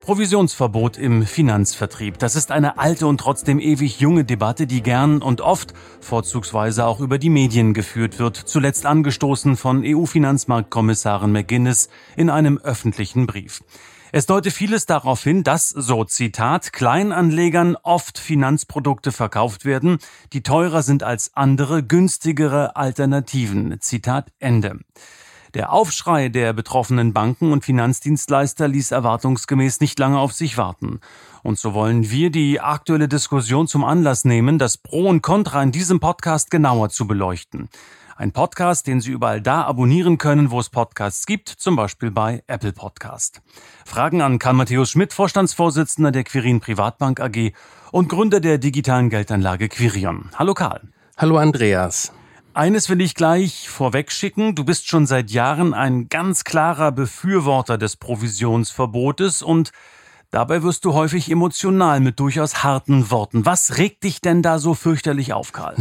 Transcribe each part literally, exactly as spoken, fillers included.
Provisionsverbot im Finanzvertrieb. Das ist eine alte und trotzdem ewig junge Debatte, die gern und oft, vorzugsweise auch über die Medien geführt wird, zuletzt angestoßen von E U-Finanzmarktkommissarin McGuinness in einem öffentlichen Brief. Es deute vieles darauf hin, dass, so Zitat, Kleinanlegern oft Finanzprodukte verkauft werden, die teurer sind als andere, günstigere Alternativen. Zitat Ende. Der Aufschrei der betroffenen Banken und Finanzdienstleister ließ erwartungsgemäß nicht lange auf sich warten. Und so wollen wir die aktuelle Diskussion zum Anlass nehmen, das Pro und Contra in diesem Podcast genauer zu beleuchten. Ein Podcast, den Sie überall da abonnieren können, wo es Podcasts gibt, zum Beispiel bei Apple Podcast. Fragen an Karl Matthäus Schmidt, Vorstandsvorsitzender der Quirin Privatbank A G und Gründer der digitalen Geldanlage Quirion. Hallo Karl. Hallo Andreas. Eines will ich gleich vorweg schicken. Du bist schon seit Jahren ein ganz klarer Befürworter des Provisionsverbotes und dabei wirst du häufig emotional mit durchaus harten Worten. Was regt dich denn da so fürchterlich auf, Karl?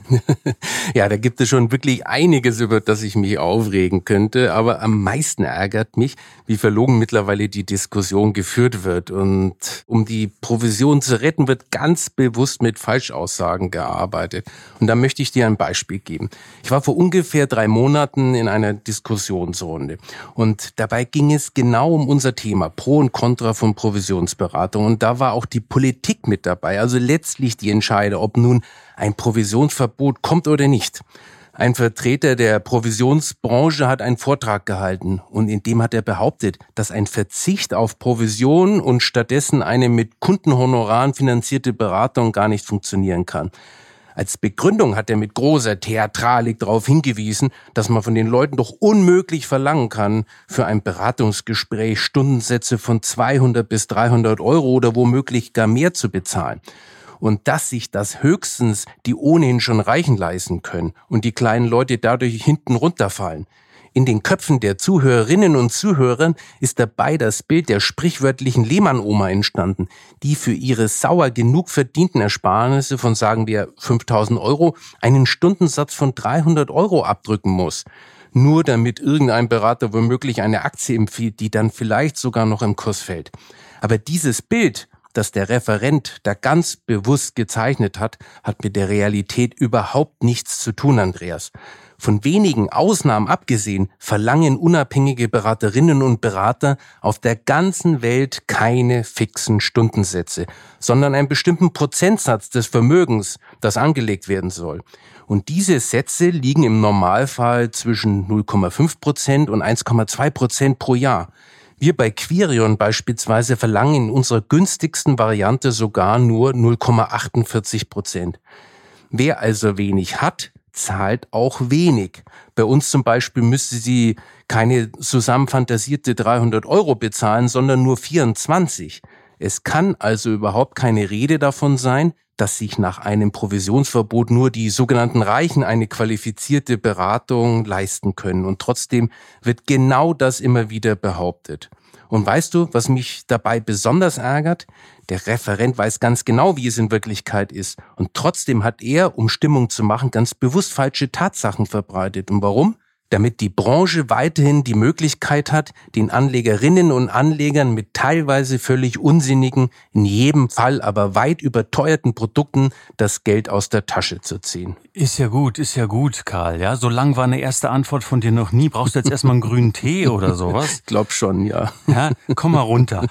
Ja, da gibt es schon wirklich einiges, über das ich mich aufregen könnte. Aber am meisten ärgert mich, wie verlogen mittlerweile die Diskussion geführt wird. Und um die Provision zu retten, wird ganz bewusst mit Falschaussagen gearbeitet. Und da möchte ich dir ein Beispiel geben. Ich war vor ungefähr drei Monaten in einer Diskussionsrunde. Und dabei ging es genau um unser Thema, Pro und Contra von Provisionsberatung. Und da war auch die Politik mit dabei. Also letztlich die Entscheider, ob nun ein Provisionsverbot kommt oder nicht. Ein Vertreter der Provisionsbranche hat einen Vortrag gehalten und in dem hat er behauptet, dass ein Verzicht auf Provision und stattdessen eine mit Kundenhonoraren finanzierte Beratung gar nicht funktionieren kann. Als Begründung hat er mit großer Theatralik darauf hingewiesen, dass man von den Leuten doch unmöglich verlangen kann, für ein Beratungsgespräch Stundensätze von zweihundert bis dreihundert Euro oder womöglich gar mehr zu bezahlen. Und dass sich das höchstens die ohnehin schon Reichen leisten können und die kleinen Leute dadurch hinten runterfallen. In den Köpfen der Zuhörerinnen und Zuhörer ist dabei das Bild der sprichwörtlichen Lehmann-Oma entstanden, die für ihre sauer genug verdienten Ersparnisse von, sagen wir, fünftausend Euro einen Stundensatz von dreihundert Euro abdrücken muss. Nur damit irgendein Berater womöglich eine Aktie empfiehlt, die dann vielleicht sogar noch im Kurs fällt. Aber dieses Bild, das der Referent da ganz bewusst gezeichnet hat, hat mit der Realität überhaupt nichts zu tun, Andreas. Von wenigen Ausnahmen abgesehen verlangen unabhängige Beraterinnen und Berater auf der ganzen Welt keine fixen Stundensätze, sondern einen bestimmten Prozentsatz des Vermögens, das angelegt werden soll. Und diese Sätze liegen im Normalfall zwischen null Komma fünf Prozent und eins Komma zwei Prozent pro Jahr. Wir bei Quirion beispielsweise verlangen in unserer günstigsten Variante sogar nur null Komma achtundvierzig Prozent. Wer also wenig hat, zahlt auch wenig. Bei uns zum Beispiel müsste sie keine zusammenfantasierte dreihundert Euro bezahlen, sondern nur vierundzwanzig. Es kann also überhaupt keine Rede davon sein, dass sich nach einem Provisionsverbot nur die sogenannten Reichen eine qualifizierte Beratung leisten können. Und trotzdem wird genau das immer wieder behauptet. Und weißt du, was mich dabei besonders ärgert? Der Referent weiß ganz genau, wie es in Wirklichkeit ist. Und trotzdem hat er, um Stimmung zu machen, ganz bewusst falsche Tatsachen verbreitet. Und warum? Damit die Branche weiterhin die Möglichkeit hat, den Anlegerinnen und Anlegern mit teilweise völlig unsinnigen, in jedem Fall aber weit überteuerten Produkten das Geld aus der Tasche zu ziehen. Ist ja gut, ist ja gut, Karl. Ja, so lang war eine erste Antwort von dir noch nie. Brauchst du jetzt erstmal einen grünen Tee oder sowas? Glaub schon, ja. Ja, komm mal runter.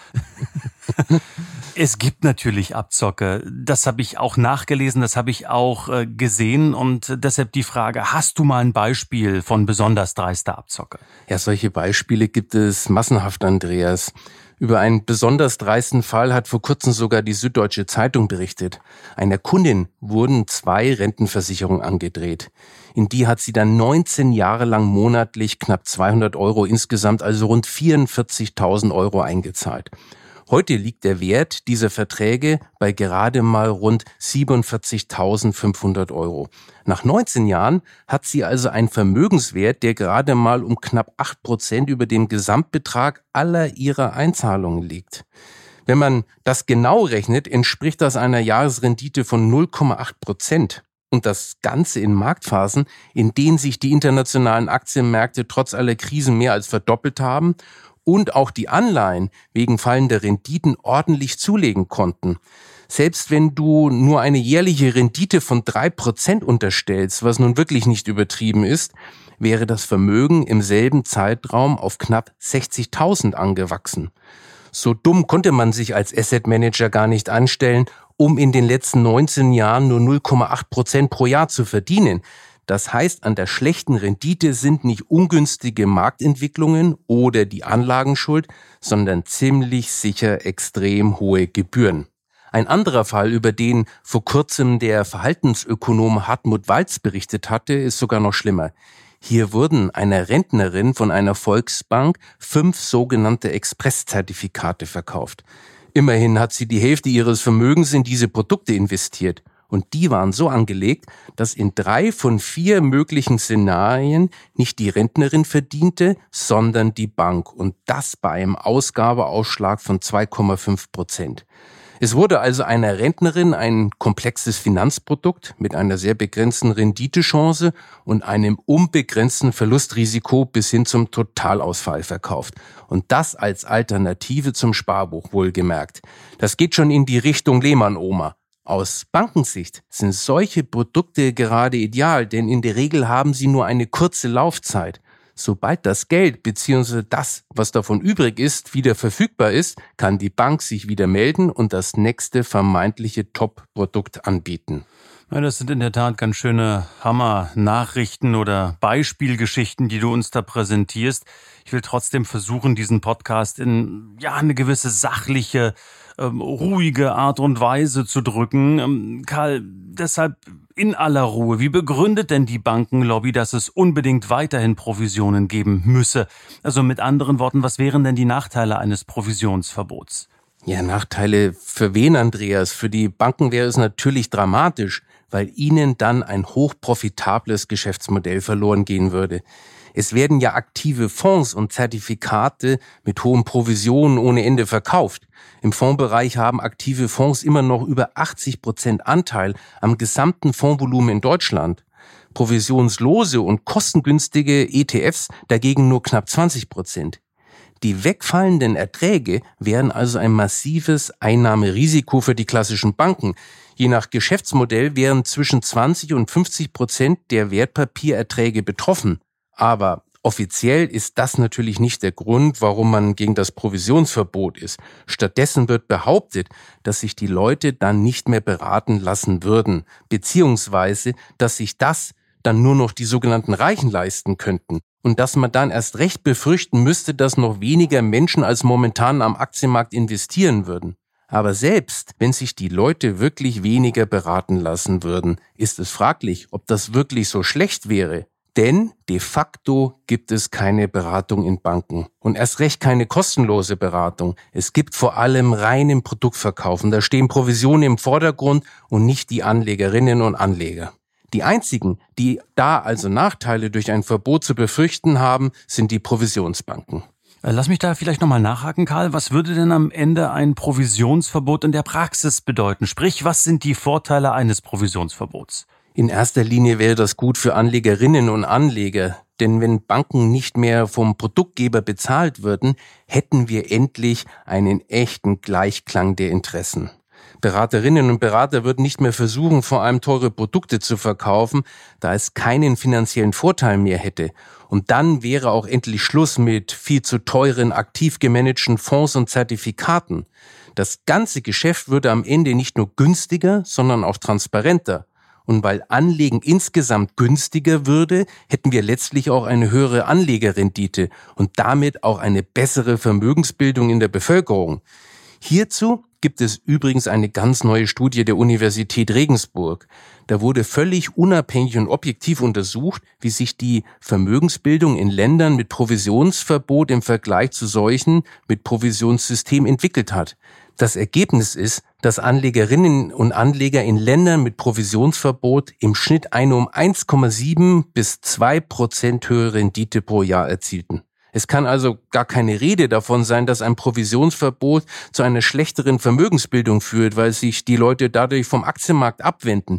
Es gibt natürlich Abzocke. Das habe ich auch nachgelesen, das habe ich auch äh, gesehen und deshalb die Frage, hast du mal ein Beispiel von besonders dreister Abzocke? Ja, solche Beispiele gibt es massenhaft, Andreas. Über einen besonders dreisten Fall hat vor kurzem sogar die Süddeutsche Zeitung berichtet. Einer Kundin wurden zwei Rentenversicherungen angedreht. In die hat sie dann neunzehn Jahre lang monatlich knapp zweihundert Euro, insgesamt also rund vierundvierzigtausend Euro eingezahlt. Heute liegt der Wert dieser Verträge bei gerade mal rund siebenundvierzigtausendfünfhundert Euro. Nach neunzehn Jahren hat sie also einen Vermögenswert, der gerade mal um knapp acht Prozent über dem Gesamtbetrag aller ihrer Einzahlungen liegt. Wenn man das genau rechnet, entspricht das einer Jahresrendite von null Komma acht Prozent. Und das Ganze in Marktphasen, in denen sich die internationalen Aktienmärkte trotz aller Krisen mehr als verdoppelt haben und auch die Anleihen wegen fallender Renditen ordentlich zulegen konnten. Selbst wenn du nur eine jährliche Rendite von drei Prozent unterstellst, was nun wirklich nicht übertrieben ist, wäre das Vermögen im selben Zeitraum auf knapp sechzigtausend angewachsen. So dumm konnte man sich als Asset Manager gar nicht anstellen, um in den letzten neunzehn Jahren nur null Komma acht Prozent pro Jahr zu verdienen. Das heißt, an der schlechten Rendite sind nicht ungünstige Marktentwicklungen oder die Anlagen schuld, sondern ziemlich sicher extrem hohe Gebühren. Ein anderer Fall, über den vor kurzem der Verhaltensökonom Hartmut Walz berichtet hatte, ist sogar noch schlimmer. Hier wurden einer Rentnerin von einer Volksbank fünf sogenannte Express-Zertifikate verkauft. Immerhin hat sie die Hälfte ihres Vermögens in diese Produkte investiert. Und die waren so angelegt, dass in drei von vier möglichen Szenarien nicht die Rentnerin verdiente, sondern die Bank. Und das bei einem Ausgabeausschlag von zwei Komma fünf Prozent. Es wurde also einer Rentnerin ein komplexes Finanzprodukt mit einer sehr begrenzten Renditechance und einem unbegrenzten Verlustrisiko bis hin zum Totalausfall verkauft. Und das als Alternative zum Sparbuch, wohlgemerkt. Das geht schon in die Richtung Lehmann-Oma. Aus Bankensicht sind solche Produkte gerade ideal, denn in der Regel haben sie nur eine kurze Laufzeit. Sobald das Geld bzw. das, was davon übrig ist, wieder verfügbar ist, kann die Bank sich wieder melden und das nächste vermeintliche Top-Produkt anbieten. Ja, das sind in der Tat ganz schöne Hammer-Nachrichten oder Beispielgeschichten, die du uns da präsentierst. Ich will trotzdem versuchen, diesen Podcast in ja eine gewisse sachliche, ähm, ruhige Art und Weise zu drücken. Ähm, Karl, deshalb in aller Ruhe, wie begründet denn die Bankenlobby, dass es unbedingt weiterhin Provisionen geben müsse? Also mit anderen Worten, was wären denn die Nachteile eines Provisionsverbots? Ja, Nachteile für wen, Andreas? Für die Banken wäre es natürlich dramatisch, weil ihnen dann ein hochprofitables Geschäftsmodell verloren gehen würde. Es werden ja aktive Fonds und Zertifikate mit hohen Provisionen ohne Ende verkauft. Im Fondsbereich haben aktive Fonds immer noch über achtzig Prozent Anteil am gesamten Fondsvolumen in Deutschland. Provisionslose und kostengünstige E T Fs dagegen nur knapp zwanzig Prozent. Die wegfallenden Erträge wären also ein massives Einnahmerisiko für die klassischen Banken. Je nach Geschäftsmodell wären zwischen zwanzig und fünfzig Prozent der Wertpapiererträge betroffen. Aber offiziell ist das natürlich nicht der Grund, warum man gegen das Provisionsverbot ist. Stattdessen wird behauptet, dass sich die Leute dann nicht mehr beraten lassen würden, beziehungsweise dass sich das dann nur noch die sogenannten Reichen leisten könnten. Und dass man dann erst recht befürchten müsste, dass noch weniger Menschen als momentan am Aktienmarkt investieren würden. Aber selbst wenn sich die Leute wirklich weniger beraten lassen würden, ist es fraglich, ob das wirklich so schlecht wäre. Denn de facto gibt es keine Beratung in Banken und erst recht keine kostenlose Beratung. Es gibt vor allem reinen Produktverkauf und da stehen Provisionen im Vordergrund und nicht die Anlegerinnen und Anleger. Die einzigen, die da also Nachteile durch ein Verbot zu befürchten haben, sind die Provisionsbanken. Lass mich da vielleicht nochmal nachhaken, Karl. Was würde denn am Ende ein Provisionsverbot in der Praxis bedeuten? Sprich, was sind die Vorteile eines Provisionsverbots? In erster Linie wäre das gut für Anlegerinnen und Anleger. Denn wenn Banken nicht mehr vom Produktgeber bezahlt würden, hätten wir endlich einen echten Gleichklang der Interessen. Beraterinnen und Berater würden nicht mehr versuchen, vor allem teure Produkte zu verkaufen, da es keinen finanziellen Vorteil mehr hätte. Und dann wäre auch endlich Schluss mit viel zu teuren, aktiv gemanagten Fonds und Zertifikaten. Das ganze Geschäft würde am Ende nicht nur günstiger, sondern auch transparenter. Und weil Anlegen insgesamt günstiger würde, hätten wir letztlich auch eine höhere Anlegerrendite und damit auch eine bessere Vermögensbildung in der Bevölkerung. Hierzu gibt es übrigens eine ganz neue Studie der Universität Regensburg. Da wurde völlig unabhängig und objektiv untersucht, wie sich die Vermögensbildung in Ländern mit Provisionsverbot im Vergleich zu solchen mit Provisionssystem entwickelt hat. Das Ergebnis ist, dass Anlegerinnen und Anleger in Ländern mit Provisionsverbot im Schnitt eine um eins Komma sieben bis zwei Prozent höhere Rendite pro Jahr erzielten. Es kann also gar keine Rede davon sein, dass ein Provisionsverbot zu einer schlechteren Vermögensbildung führt, weil sich die Leute dadurch vom Aktienmarkt abwenden.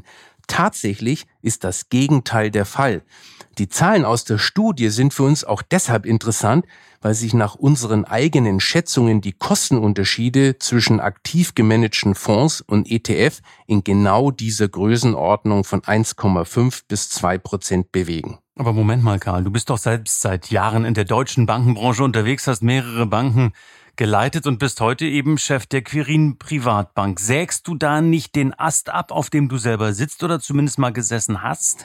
Tatsächlich ist das Gegenteil der Fall. Die Zahlen aus der Studie sind für uns auch deshalb interessant, weil sich nach unseren eigenen Schätzungen die Kostenunterschiede zwischen aktiv gemanagten Fonds und E T F in genau dieser Größenordnung von eins Komma fünf bis zwei Prozent bewegen. Aber Moment mal, Karl, du bist doch selbst seit Jahren in der deutschen Bankenbranche unterwegs, hast mehrere Banken geleitet und bist heute eben Chef der Quirin Privatbank. Sägst du da nicht den Ast ab, auf dem du selber sitzt oder zumindest mal gesessen hast?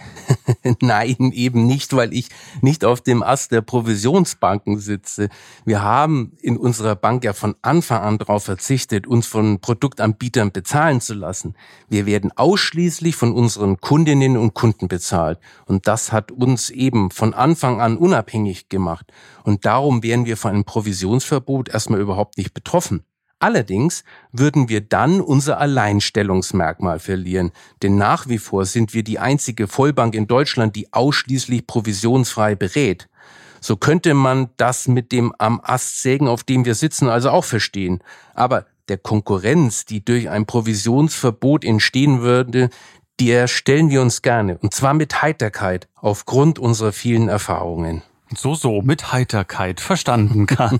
Nein, eben nicht, weil ich nicht auf dem Ast der Provisionsbanken sitze. Wir haben in unserer Bank ja von Anfang an darauf verzichtet, uns von Produktanbietern bezahlen zu lassen. Wir werden ausschließlich von unseren Kundinnen und Kunden bezahlt. Und das hat uns eben von Anfang an unabhängig gemacht. Und darum wären wir von einem Provisionsverbot erstmal überhaupt nicht betroffen. Allerdings würden wir dann unser Alleinstellungsmerkmal verlieren, denn nach wie vor sind wir die einzige Vollbank in Deutschland, die ausschließlich provisionsfrei berät. So könnte man das mit dem am Ast sägen, auf dem wir sitzen, also auch verstehen. Aber der Konkurrenz, die durch ein Provisionsverbot entstehen würde, der stellen wir uns gerne, und zwar mit Heiterkeit, aufgrund unserer vielen Erfahrungen. So, so, mit Heiterkeit. Verstanden, Karl.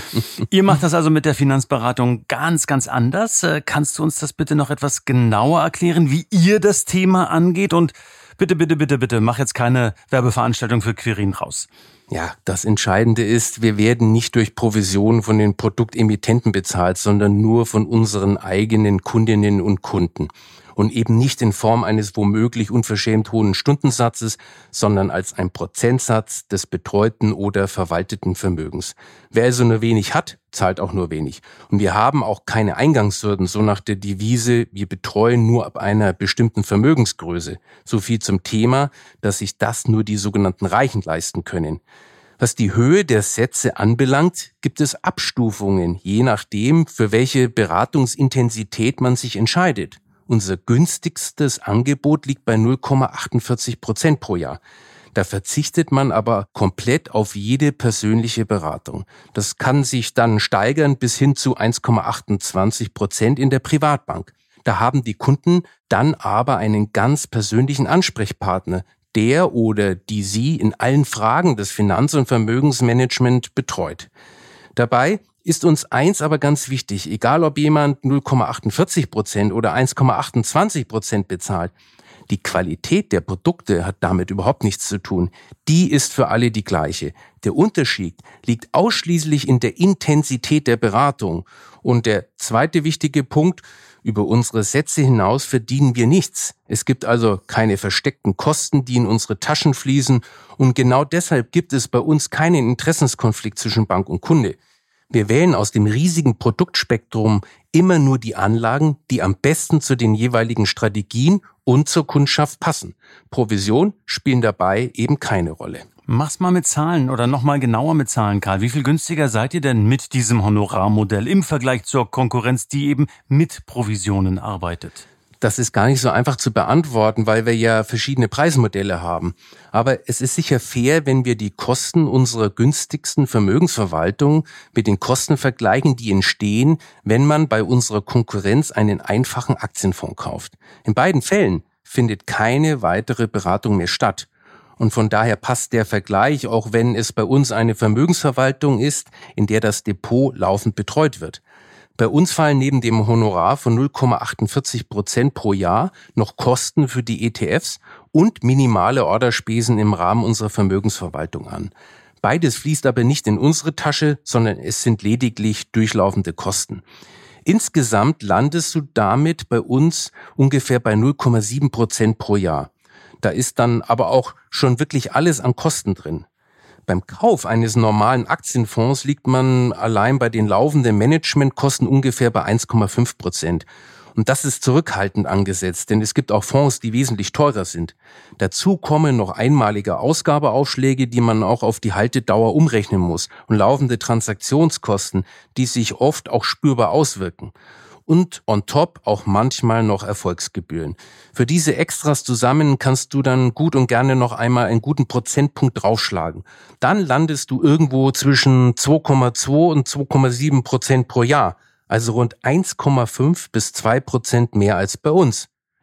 Ihr macht das also mit der Finanzberatung ganz, ganz anders. Kannst du uns das bitte noch etwas genauer erklären, wie ihr das Thema angeht? Und bitte, bitte, bitte, bitte, mach jetzt keine Werbeveranstaltung für Quirin raus. Ja, das Entscheidende ist, wir werden nicht durch Provisionen von den Produktemittenten bezahlt, sondern nur von unseren eigenen Kundinnen und Kunden. Und eben nicht in Form eines womöglich unverschämt hohen Stundensatzes, sondern als ein Prozentsatz des betreuten oder verwalteten Vermögens. Wer also nur wenig hat, zahlt auch nur wenig. Und wir haben auch keine Eingangshürden, so nach der Devise, wir betreuen nur ab einer bestimmten Vermögensgröße. So viel zum Thema, dass sich das nur die sogenannten Reichen leisten können. Was die Höhe der Sätze anbelangt, gibt es Abstufungen, je nachdem, für welche Beratungsintensität man sich entscheidet. Unser günstigstes Angebot liegt bei null Komma achtundvierzig Prozent pro Jahr. Da verzichtet man aber komplett auf jede persönliche Beratung. Das kann sich dann steigern bis hin zu eins Komma achtundzwanzig Prozent in der Privatbank. Da haben die Kunden dann aber einen ganz persönlichen Ansprechpartner, der oder die sie in allen Fragen des Finanz- und Vermögensmanagement betreut. Dabei ist uns eins aber ganz wichtig, egal ob jemand null Komma achtundvierzig Prozent oder eins Komma achtundzwanzig Prozent bezahlt, die Qualität der Produkte hat damit überhaupt nichts zu tun. Die ist für alle die gleiche. Der Unterschied liegt ausschließlich in der Intensität der Beratung. Und der zweite wichtige Punkt, über unsere Sätze hinaus verdienen wir nichts. Es gibt also keine versteckten Kosten, die in unsere Taschen fließen. Und genau deshalb gibt es bei uns keinen Interessenskonflikt zwischen Bank und Kunde. Wir wählen aus dem riesigen Produktspektrum immer nur die Anlagen, die am besten zu den jeweiligen Strategien und zur Kundschaft passen. Provision spielen dabei eben keine Rolle. Mach's mal mit Zahlen oder noch mal genauer mit Zahlen, Karl. Wie viel günstiger seid ihr denn mit diesem Honorarmodell im Vergleich zur Konkurrenz, die eben mit Provisionen arbeitet? Das ist gar nicht so einfach zu beantworten, weil wir ja verschiedene Preismodelle haben. Aber es ist sicher fair, wenn wir die Kosten unserer günstigsten Vermögensverwaltung mit den Kosten vergleichen, die entstehen, wenn man bei unserer Konkurrenz einen einfachen Aktienfonds kauft. In beiden Fällen findet keine weitere Beratung mehr statt. Und von daher passt der Vergleich, auch wenn es bei uns eine Vermögensverwaltung ist, in der das Depot laufend betreut wird. Bei uns fallen neben dem Honorar von null Komma achtundvierzig Prozent pro Jahr noch Kosten für die E T Fs und minimale Orderspesen im Rahmen unserer Vermögensverwaltung an. Beides fließt aber nicht in unsere Tasche, sondern es sind lediglich durchlaufende Kosten. Insgesamt landest du damit bei uns ungefähr bei null Komma sieben Prozent pro Jahr. Da ist dann aber auch schon wirklich alles an Kosten drin. Beim Kauf eines normalen Aktienfonds liegt man allein bei den laufenden Managementkosten ungefähr bei eins Komma fünf Prozent. Und das ist zurückhaltend angesetzt, denn es gibt auch Fonds, die wesentlich teurer sind. Dazu kommen noch einmalige Ausgabeaufschläge, die man auch auf die Haltedauer umrechnen muss, und laufende Transaktionskosten, die sich oft auch spürbar auswirken. Und on top auch manchmal noch Erfolgsgebühren. Für diese Extras zusammen kannst du dann gut und gerne noch einmal einen guten Prozentpunkt draufschlagen. Dann landest du irgendwo zwischen zwei Komma zwei und zwei Komma sieben Prozent pro Jahr, also rund eins Komma fünf bis zwei Prozent mehr als bei uns.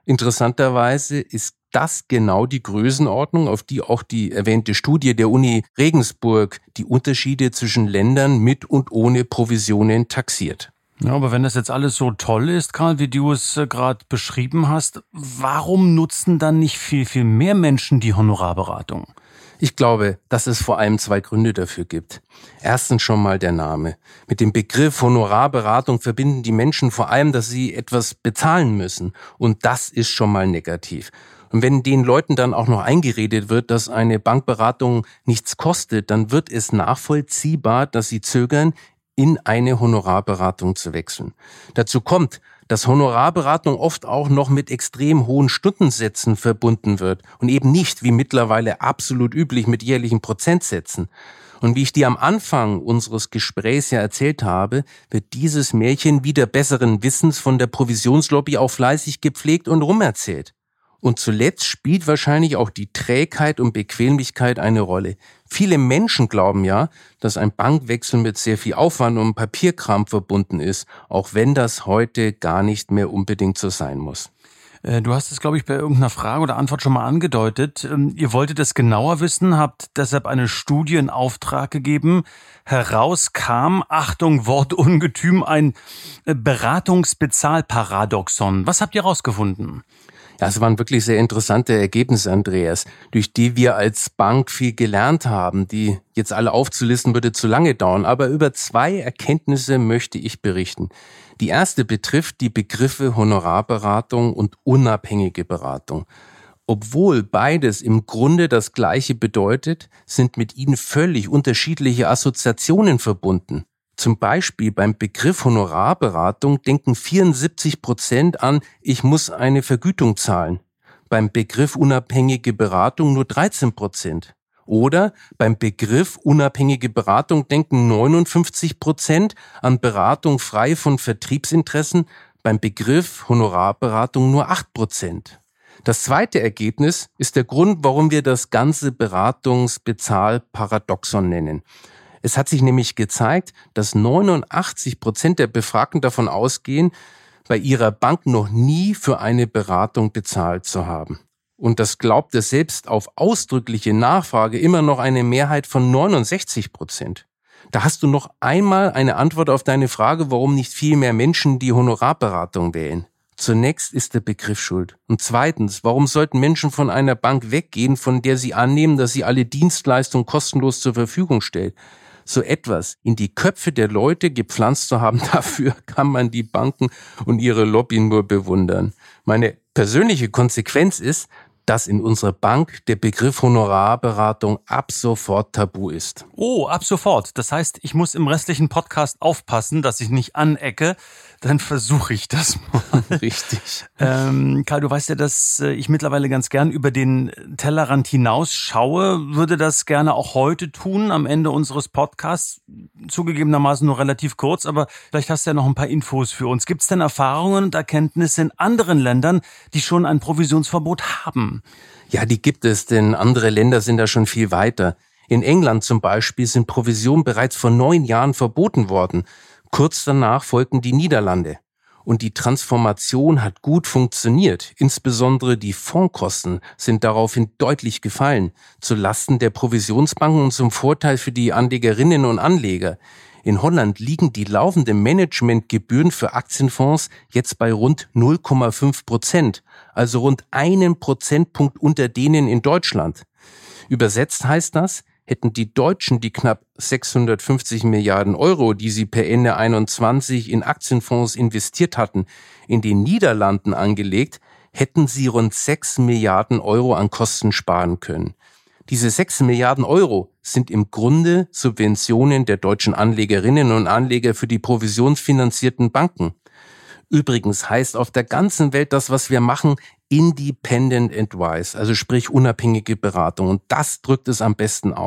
Interessanterweise ist das genau die Größenordnung, auf die auch die erwähnte Studie der Uni Regensburg die Unterschiede zwischen Ländern mit und ohne Provisionen taxiert. Ja, aber wenn das jetzt alles so toll ist, Karl, wie du es äh, gerade beschrieben hast, warum nutzen dann nicht viel, viel mehr Menschen die Honorarberatung? Ich glaube, dass es vor allem zwei Gründe dafür gibt. Erstens schon mal der Name. Mit dem Begriff Honorarberatung verbinden die Menschen vor allem, dass sie etwas bezahlen müssen. Und das ist schon mal negativ. Und wenn den Leuten dann auch noch eingeredet wird, dass eine Bankberatung nichts kostet, dann wird es nachvollziehbar, dass sie zögern, in eine Honorarberatung zu wechseln. Dazu kommt, dass Honorarberatung oft auch noch mit extrem hohen Stundensätzen verbunden wird und eben nicht, wie mittlerweile absolut üblich, mit jährlichen Prozentsätzen. Und wie ich dir am Anfang unseres Gesprächs ja erzählt habe, wird dieses Märchen wieder besseren Wissens von der Provisionslobby auch fleißig gepflegt und rumerzählt. Und zuletzt spielt wahrscheinlich auch die Trägheit und Bequemlichkeit eine Rolle. Viele Menschen glauben ja, dass ein Bankwechsel mit sehr viel Aufwand und Papierkram verbunden ist, auch wenn das heute gar nicht mehr unbedingt so sein muss. Du hast es, glaube ich, bei irgendeiner Frage oder Antwort schon mal angedeutet. Ihr wolltet es genauer wissen, habt deshalb eine Studie in Auftrag gegeben. Heraus kam, Achtung, Wortungetüm, ein Beratungsbezahlparadoxon. Was habt ihr rausgefunden? Ja, es waren wirklich sehr interessante Ergebnisse, Andreas, durch die wir als Bank viel gelernt haben. Die jetzt alle aufzulisten würde zu lange dauern, aber über zwei Erkenntnisse möchte ich berichten. Die erste betrifft die Begriffe Honorarberatung und unabhängige Beratung. Obwohl beides im Grunde das Gleiche bedeutet, sind mit ihnen völlig unterschiedliche Assoziationen verbunden. Zum Beispiel beim Begriff Honorarberatung denken vierundsiebzig Prozent an, ich muss eine Vergütung zahlen. Beim Begriff unabhängige Beratung nur dreizehn Prozent. Oder beim Begriff unabhängige Beratung denken neunundfünfzig Prozent an Beratung frei von Vertriebsinteressen, beim Begriff Honorarberatung nur acht Prozent. Das zweite Ergebnis ist der Grund, warum wir das ganze Beratungsbezahlparadoxon nennen. Es hat sich nämlich gezeigt, dass neunundachtzig Prozent der Befragten davon ausgehen, bei ihrer Bank noch nie für eine Beratung bezahlt zu haben. Und das glaubte selbst auf ausdrückliche Nachfrage immer noch eine Mehrheit von neunundsechzig Prozent. Da hast du noch einmal eine Antwort auf deine Frage, warum nicht viel mehr Menschen die Honorarberatung wählen. Zunächst ist der Begriff schuld. Und zweitens, warum sollten Menschen von einer Bank weggehen, von der sie annehmen, dass sie alle Dienstleistungen kostenlos zur Verfügung stellt? So etwas in die Köpfe der Leute gepflanzt zu haben, dafür kann man die Banken und ihre Lobby nur bewundern. Meine persönliche Konsequenz ist, dass in unserer Bank der Begriff Honorarberatung ab sofort tabu ist. Oh, ab sofort. Das heißt, ich muss im restlichen Podcast aufpassen, dass ich nicht anecke. Dann versuche ich das mal. Richtig. Ähm, Karl, du weißt ja, dass ich mittlerweile ganz gern über den Tellerrand hinausschaue. Würde das gerne auch heute tun, am Ende unseres Podcasts. Zugegebenermaßen nur relativ kurz, aber vielleicht hast du ja noch ein paar Infos für uns. Gibt es denn Erfahrungen und Erkenntnisse in anderen Ländern, die schon ein Provisionsverbot haben? Ja, die gibt es, denn andere Länder sind da schon viel weiter. In England zum Beispiel sind Provisionen bereits vor neun Jahren verboten worden. Kurz danach folgten die Niederlande. Und die Transformation hat gut funktioniert. Insbesondere die Fondskosten sind daraufhin deutlich gefallen, zu Lasten der Provisionsbanken und zum Vorteil für die Anlegerinnen und Anleger. In Holland liegen die laufenden Managementgebühren für Aktienfonds jetzt bei rund null Komma fünf Prozent, also rund einen Prozentpunkt unter denen in Deutschland. Übersetzt heißt das, hätten die Deutschen die knapp sechshundertfünfzig Milliarden Euro, die sie per Ende einundzwanzig in Aktienfonds investiert hatten, in den Niederlanden angelegt, hätten sie rund sechs Milliarden Euro an Kosten sparen können. Diese sechs Milliarden Euro sind im Grunde Subventionen der deutschen Anlegerinnen und Anleger für die provisionsfinanzierten Banken. Übrigens heißt auf der ganzen Welt das, was wir machen, Independent Advice, also sprich unabhängige Beratung. Und das drückt es am besten aus.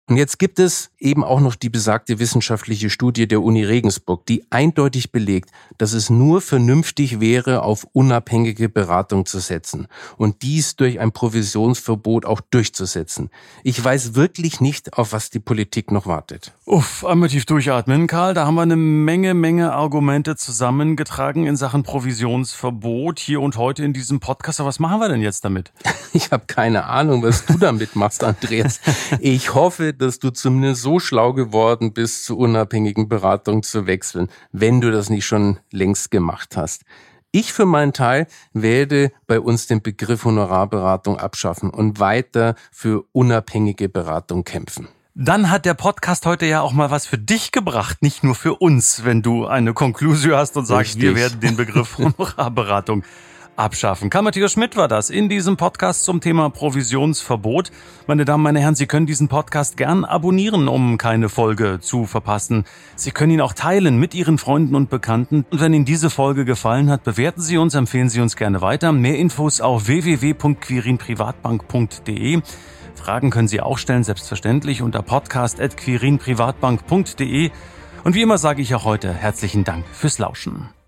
Und jetzt gibt es eben auch noch die besagte wissenschaftliche Studie der Uni Regensburg, die eindeutig belegt, dass es nur vernünftig wäre, auf unabhängige Beratung zu setzen und dies durch ein Provisionsverbot auch durchzusetzen. Ich weiß wirklich nicht, auf was die Politik noch wartet. Uff, einmal tief durchatmen, Karl. Da haben wir eine Menge, Menge Argumente zusammengetragen in Sachen Provisionsverbot hier und heute in diesem Podcast. Aber was machen wir denn jetzt damit? Ich habe keine Ahnung, was du damit machst, Andreas. Ich hoffe, dass du zumindest so schlau geworden bist, zu unabhängigen Beratungen zu wechseln, wenn du das nicht schon längst gemacht hast. Ich für meinen Teil werde bei uns den Begriff Honorarberatung abschaffen und weiter für unabhängige Beratung kämpfen. Dann hat der Podcast heute ja auch mal was für dich gebracht, nicht nur für uns, wenn du eine Konklusion hast und sagst, Richtig. Wir werden den Begriff Honorarberatung abschaffen. Karl-Matthias Schmidt war das in diesem Podcast zum Thema Provisionsverbot. Meine Damen, meine Herren, Sie können diesen Podcast gern abonnieren, um keine Folge zu verpassen. Sie können ihn auch teilen mit Ihren Freunden und Bekannten. Und wenn Ihnen diese Folge gefallen hat, bewerten Sie uns, empfehlen Sie uns gerne weiter. Mehr Infos auf w w w punkt quirin privatbank punkt d e. Fragen können Sie auch stellen, selbstverständlich unter podcast at quirin privatbank punkt d e. Und wie immer sage ich auch heute herzlichen Dank fürs Lauschen.